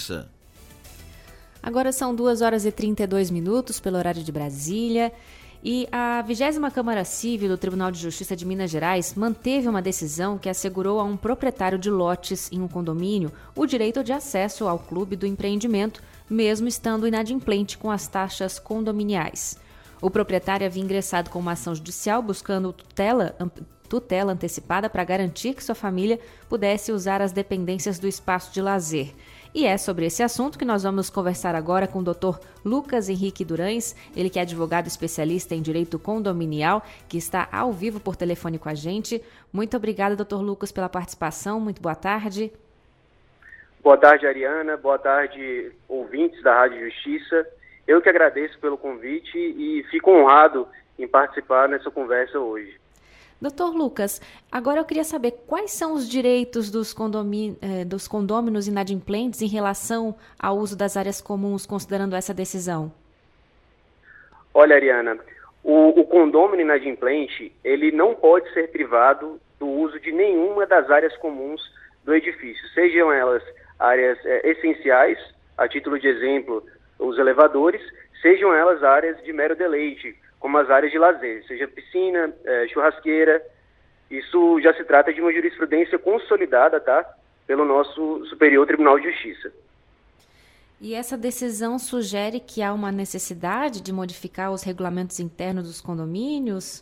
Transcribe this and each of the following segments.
Justiça. Agora são 2h32 pelo horário de Brasília. E a 20ª Câmara Civil do Tribunal de Justiça de Minas Gerais manteve uma decisão que assegurou a um proprietário de lotes em um condomínio o direito de acesso ao clube do empreendimento, mesmo estando inadimplente com as taxas condominiais. O proprietário havia ingressado com uma ação judicial buscando tutela antecipada para garantir que sua família pudesse usar as dependências do espaço de lazer. E é sobre esse assunto que nós vamos conversar agora com o Dr. Lucas Henrique Durães, ele que é advogado especialista em direito condominial, que está ao vivo por telefone com a gente. Muito obrigada, Dr. Lucas, pela participação. Muito boa tarde. Boa tarde, Ariana. Boa tarde, ouvintes da Rádio Justiça. Eu que agradeço pelo convite e fico honrado em participar nessa conversa hoje. Doutor Lucas, agora eu queria saber quais são os direitos dos condôminos inadimplentes em relação ao uso das áreas comuns, considerando essa decisão? Olha, Ariana, o condômino inadimplente, ele não pode ser privado do uso de nenhuma das áreas comuns do edifício, sejam elas áreas essenciais, a título de exemplo, os elevadores, sejam elas áreas de mero deleite, como as áreas de lazer, seja piscina, churrasqueira. Isso já se trata de uma jurisprudência consolidada, tá? Pelo nosso Superior Tribunal de Justiça. E essa decisão sugere que há uma necessidade de modificar os regulamentos internos dos condomínios?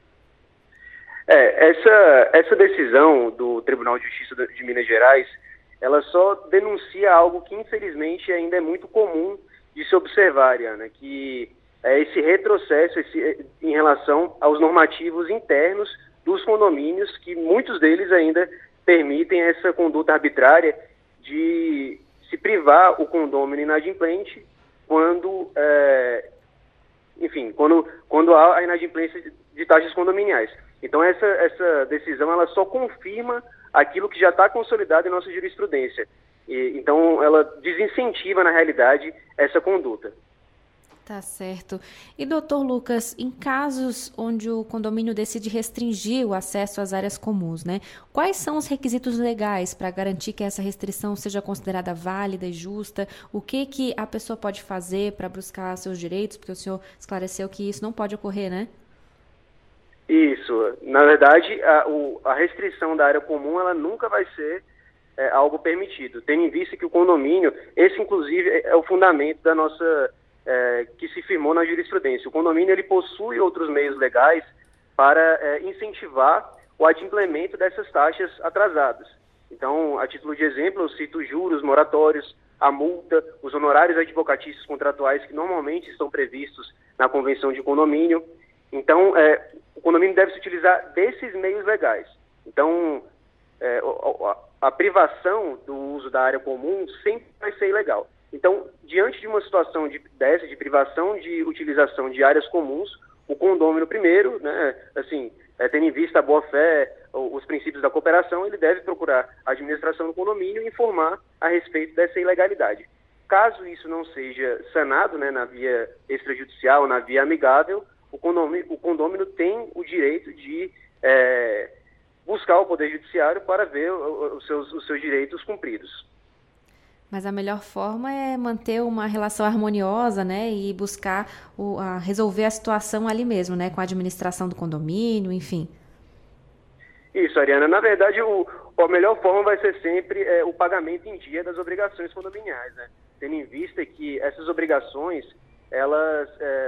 Essa decisão do Tribunal de Justiça de Minas Gerais, ela só denuncia algo que infelizmente ainda é muito comum de se observar, Ariana, que esse retrocesso em relação aos normativos internos dos condomínios, que muitos deles ainda permitem essa conduta arbitrária de se privar o condômino inadimplente quando há a inadimplência de taxas condominiais. Então essa decisão ela só confirma aquilo que já está consolidado em nossa jurisprudência. Então ela desincentiva, na realidade, essa conduta. Tá certo. E, doutor Lucas, em casos onde o condomínio decide restringir o acesso às áreas comuns, né? Quais são os requisitos legais para garantir que essa restrição seja considerada válida e justa? O que a pessoa pode fazer para buscar seus direitos? Porque o senhor esclareceu que isso não pode ocorrer, né? Isso. Na verdade, a restrição da área comum, ela nunca vai ser algo permitido, tendo em vista que o condomínio, esse inclusive é o fundamento da nossa... que se firmou na jurisprudência. O condomínio ele possui outros meios legais para incentivar o adimplemento dessas taxas atrasadas. Então, a título de exemplo, eu cito juros, moratórios, a multa, os honorários advocatícios contratuais que normalmente estão previstos na convenção de condomínio. Então, o condomínio deve se utilizar desses meios legais. Então, a privação do uso da área comum sempre vai ser ilegal. Então, diante de uma situação de privação de utilização de áreas comuns, o condômino primeiro, né, tendo em vista a boa-fé, os princípios da cooperação, ele deve procurar a administração do condomínio e informar a respeito dessa ilegalidade. Caso isso não seja sanado, né, na via extrajudicial, na via amigável, o condômino tem o direito de buscar o Poder Judiciário para ver os seus direitos cumpridos. Mas a melhor forma é manter uma relação harmoniosa, né, e buscar resolver a situação ali mesmo, né, com a administração do condomínio, enfim. Isso, Ariana. Na verdade, a melhor forma vai ser sempre o pagamento em dia das obrigações condominiais, né, tendo em vista que essas obrigações, elas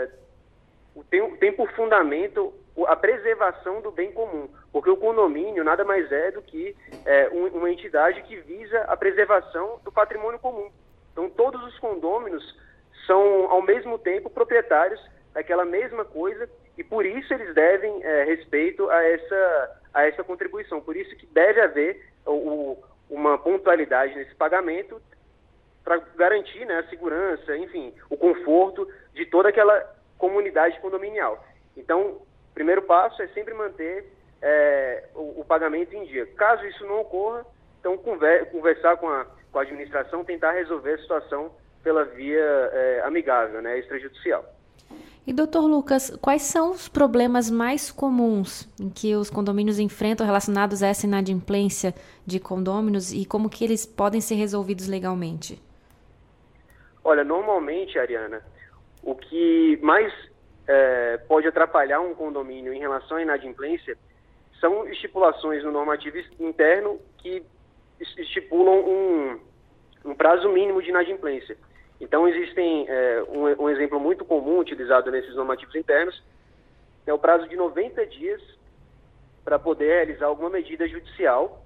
têm por fundamento a preservação do bem comum, porque o condomínio nada mais é do que uma entidade que visa a preservação do patrimônio comum. Então, todos os condôminos são, ao mesmo tempo, proprietários daquela mesma coisa e, por isso, eles devem respeito a essa contribuição. Por isso que deve haver uma pontualidade nesse pagamento para garantir, né, a segurança, enfim, o conforto de toda aquela comunidade condominial. Então, o primeiro passo é sempre manter o pagamento em dia. Caso isso não ocorra, então conversar com a administração, tentar resolver a situação pela via amigável, né, extrajudicial. E, doutor Lucas, quais são os problemas mais comuns em que os condomínios enfrentam relacionados a essa inadimplência de condôminos e como que eles podem ser resolvidos legalmente? Olha, normalmente, Ariana, o que mais pode atrapalhar um condomínio em relação à inadimplência são estipulações no normativo interno que estipulam um prazo mínimo de inadimplência. Então, existem um exemplo muito comum utilizado nesses normativos internos, é o prazo de 90 dias para poder realizar alguma medida judicial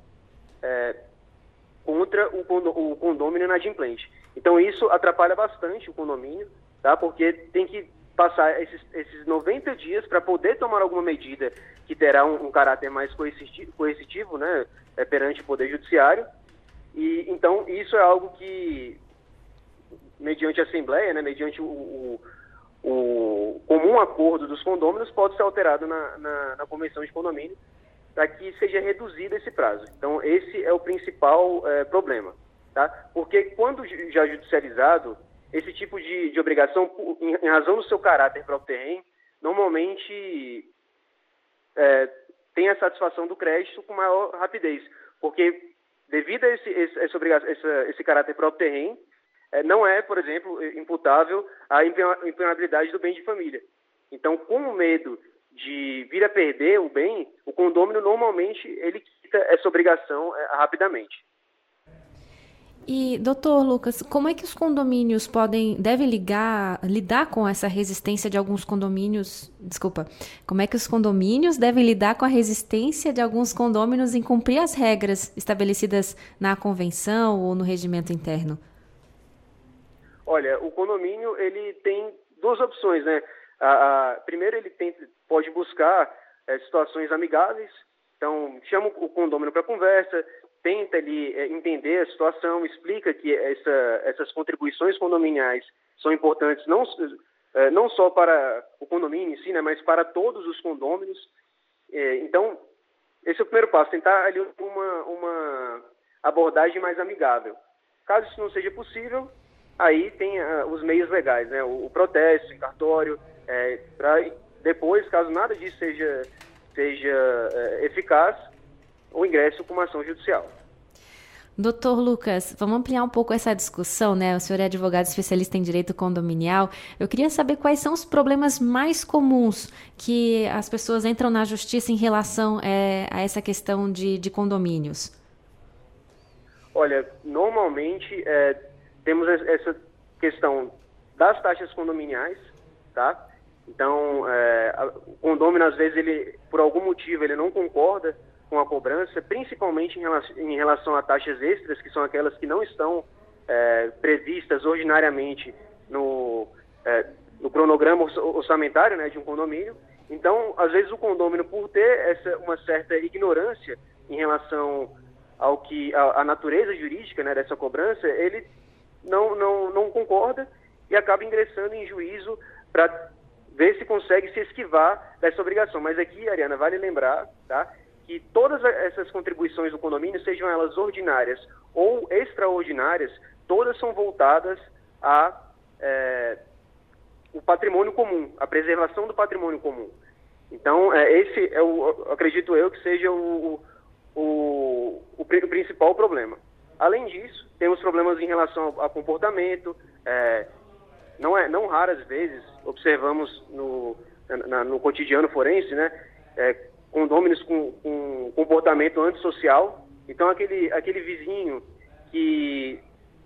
contra o condômino inadimplente. Então, isso atrapalha bastante o condomínio, tá? Porque tem que passar esses 90 dias para poder tomar alguma medida que terá um caráter mais coercitivo, né, perante o Poder Judiciário. E, então, isso é algo que, mediante a Assembleia, né, mediante o comum acordo dos condôminos, pode ser alterado na Convenção de Condomínio para que seja reduzido esse prazo. Então, esse é o principal problema, tá? Porque quando já judicializado, esse tipo de obrigação, em razão do seu caráter próprio terreno, normalmente tem a satisfação do crédito com maior rapidez, porque devido a esse caráter próprio terreno, não é, por exemplo, imputável a impenhabilidade do bem de família. Então, com o medo de vir a perder o bem, o condômino normalmente ele quita essa obrigação rapidamente. E, doutor Lucas, como é que os condomínios devem lidar com essa resistência de alguns condomínios? Como é que os condomínios devem lidar com a resistência de alguns condôminos em cumprir as regras estabelecidas na convenção ou no regimento interno? Olha, o condomínio ele tem duas opções, né? Primeiro, ele pode buscar situações amigáveis. Então, chama o condômino para conversa, tenta ali entender a situação, explica que essas contribuições condominiais são importantes não só para o condomínio em si, né, mas para todos os condôminos. Então, esse é o primeiro passo, tentar ali uma abordagem mais amigável. Caso isso não seja possível, aí tem os meios legais, né, o protesto em cartório, para depois, caso nada disso seja eficaz, o ingresso com uma ação judicial. Doutor Lucas, vamos ampliar um pouco essa discussão, né? O senhor é advogado especialista em direito condominial. Eu queria saber quais são os problemas mais comuns que as pessoas entram na justiça em relação a essa questão de condomínios. Olha, normalmente temos essa questão das taxas condominiais, tá? Então, o condômino, às vezes, por algum motivo, ele não concorda com a cobrança, principalmente em relação a taxas extras, que são aquelas que não estão previstas ordinariamente no cronograma orçamentário, né, de um condomínio. Então, às vezes, o condômino, por ter uma certa ignorância em relação à natureza jurídica, né, dessa cobrança, ele não concorda e acaba ingressando em juízo para ver se consegue se esquivar dessa obrigação. Mas aqui, Ariana, vale lembrar, tá, que todas essas contribuições do condomínio, sejam elas ordinárias ou extraordinárias, todas são voltadas o patrimônio comum, a preservação do patrimônio comum. Então, esse acredito eu que seja o principal problema. Além disso, temos problemas em relação ao comportamento. Não raras vezes observamos no cotidiano forense, né, condôminos com comportamento antissocial. Então, aquele vizinho que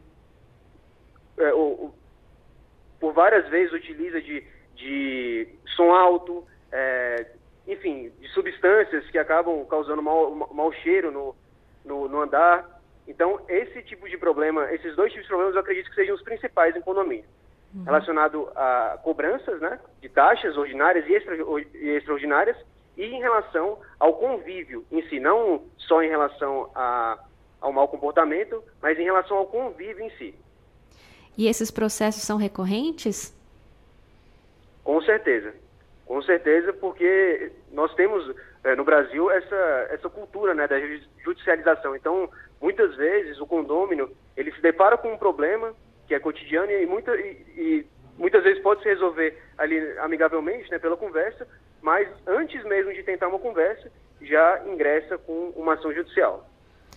por várias vezes utiliza de som alto, enfim, de substâncias que acabam causando mau cheiro no andar. Então, esse tipo de problema, esses dois tipos de problemas, eu acredito que sejam os principais em condomínio. Relacionado a cobranças, né, de taxas ordinárias e extraordinárias, e em relação ao convívio em si, não só em relação ao mau comportamento, mas em relação ao convívio em si. E esses processos são recorrentes? Com certeza, porque nós temos no Brasil essa cultura, né, da judicialização. Então, muitas vezes o condômino ele se depara com um problema que é cotidiano e muitas vezes pode se resolver ali amigavelmente, né, pela conversa, mas antes mesmo de tentar uma conversa, já ingressa com uma ação judicial.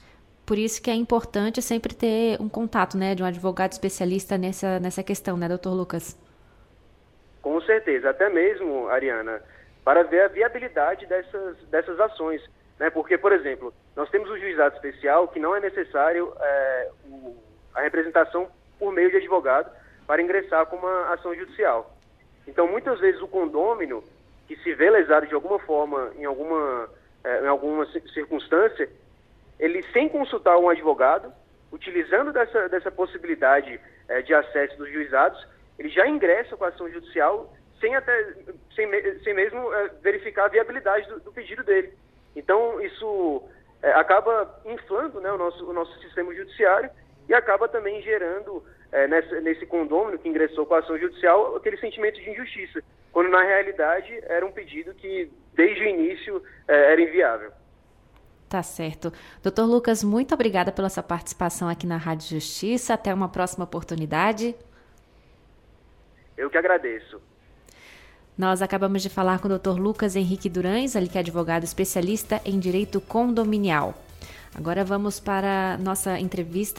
Por isso que é importante sempre ter um contato, né, de um advogado especialista nessa questão, né, doutor Lucas? Com certeza, até mesmo, Ariana, para ver a viabilidade dessas ações. Né? Porque, por exemplo, nós temos o juizado especial que não é necessário a representação por meio de advogado para ingressar com uma ação judicial. Então, muitas vezes o condômino, que se vê lesado de alguma forma, em alguma circunstância, ele, sem consultar um advogado, utilizando dessa possibilidade de acesso dos juizados, ele já ingressa com a ação judicial sem mesmo verificar a viabilidade do pedido dele. Então, isso acaba inflando, né, o nosso sistema judiciário e acaba também gerando, nesse condômino que ingressou com a ação judicial, aquele sentimento de injustiça, quando na realidade era um pedido que, desde o início, era inviável. Tá certo. Doutor Lucas, muito obrigada pela sua participação aqui na Rádio Justiça. Até uma próxima oportunidade. Eu que agradeço. Nós acabamos de falar com o Dr. Lucas Henrique Durães, ele que é advogado especialista em direito condominial. Agora vamos para a nossa entrevista